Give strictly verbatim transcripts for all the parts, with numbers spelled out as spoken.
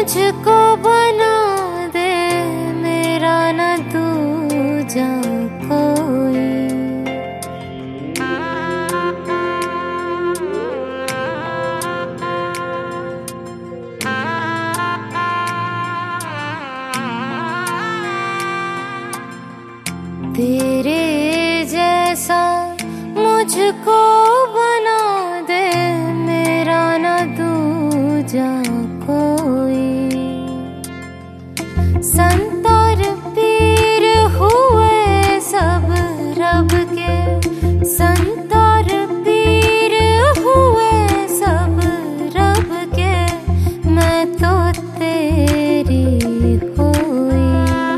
मुझको बना दे मेरा न दूजा कोई। तेरे जैसा मुझको बना दे मेरा न दूजा कोई। संत और पीर हुए सब रब के, संत और पीर हुए सब रब के, मैं तो तेरी हुई।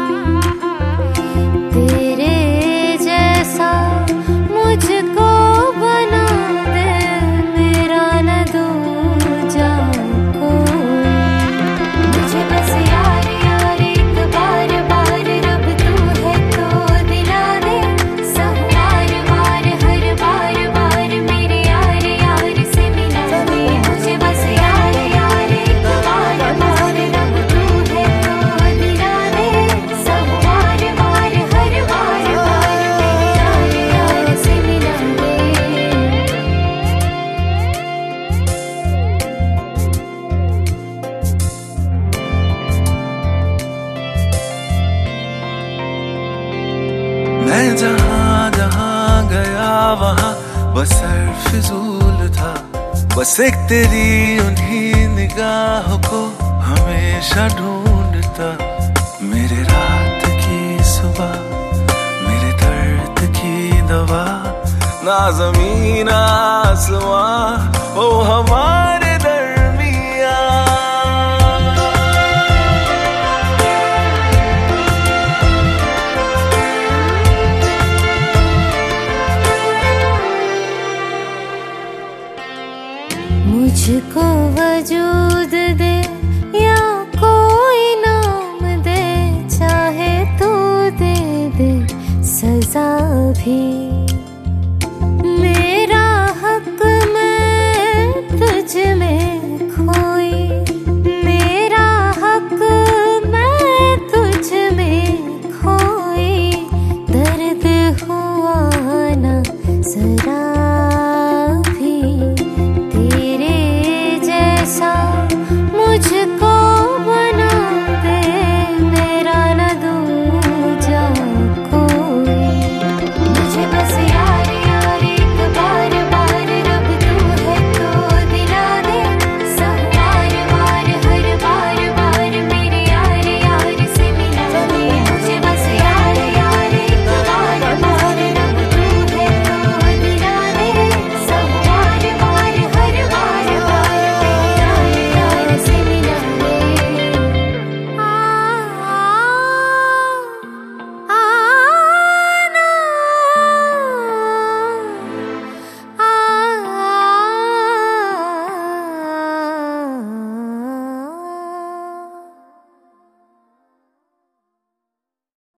तेरे जैसा मुझको बना दे मेरा न दूजा कोई। मुझे बस यार यार एक बार बार रब तू है तो दिला दे। सब बार बार हर बार बार मेरे यार यार से मिला दे। मुझे बस यार यार एक बार बार रब तू है तो दिला दे। सब बार बार हर बार बार मेरे यार यार से मिला दे। मैं जहाँ जहाँ गया वहाँ बस सर फिजूल था। बस एक तेरी उन्हीं निगाहों को हमेशा ढूंढता। मेरे रात की सुबह, मेरे दर्द की दवा, ना ज़मीन आसमां ओ हमारे दरमियाँ। मुझको वजूद दे या कोई नाम दे, चाहे तू दे दे सजा भी।